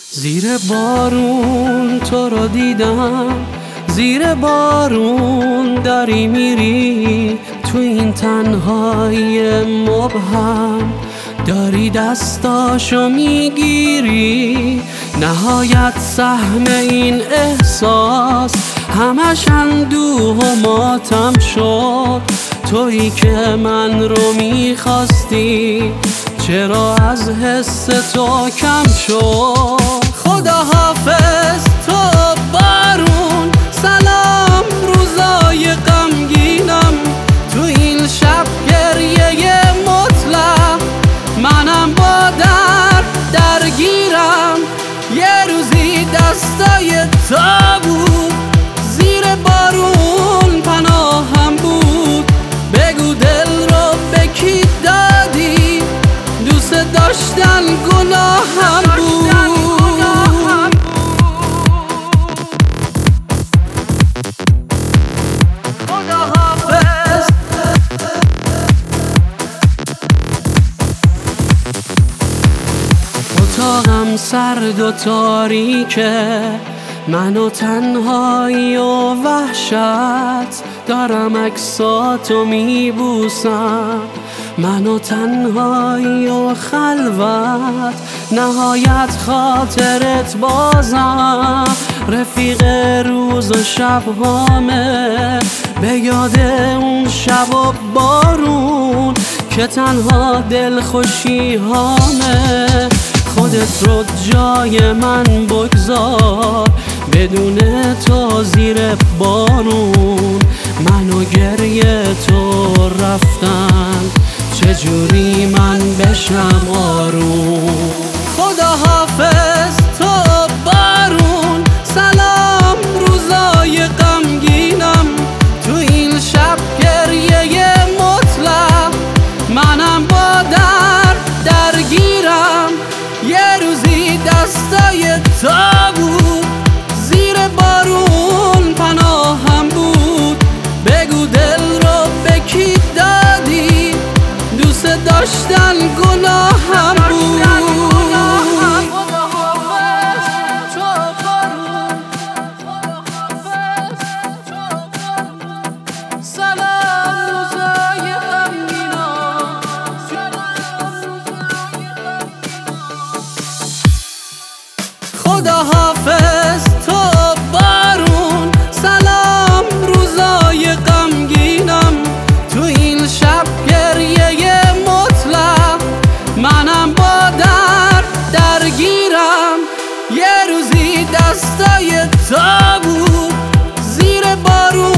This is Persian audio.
زیر بارون تو رو دیدم، زیر بارون داری میری، تو این تنهایی مبهم داری دستاشو میگیری. نهایت سهم این احساس همش اندوه و ماتم شد، تویی که من رو میخواستی چرا از حس تو کم شد. خدا حافظ تو بارون، سلام روزای غمگینم، تو این شب گریه مطلق منم با درگیرم. یه روزی دستای تو بود، زیر بارون پناهم بود، بگو دل رو به کی دادی، دوست داشتن گناهم بود. خدا حافظ. اتاقم سرد و تاریکه، من و تنهایی و وحشت دارم عکساتو میبوسم، من و تنهایی و خلوت نهایت خاطرت بازم. رفیق روز و شب هامه، به یاد اون شب و بارون که تنها دلخوشی هامه. خودت رو جای من بگذار، بدون تو زیر بارون من و گریه تو رفتن، چجوری من بشم آروم. خدا حافظ تو بارون، سلام روزای غمگینم، تو این شب گریه مطلق منم با درگیرم. یه روزی دستای تو بود، زیر بارون پناهم بود، بگو دل رو به کی دادی، دوست داشتن گناهم بود. خدا حافظ تو بارون، سلام روزای غمگینم، تو این شب گریه مطلق منم با درگیرم. یه روزی دستای تو بود، زیر بارون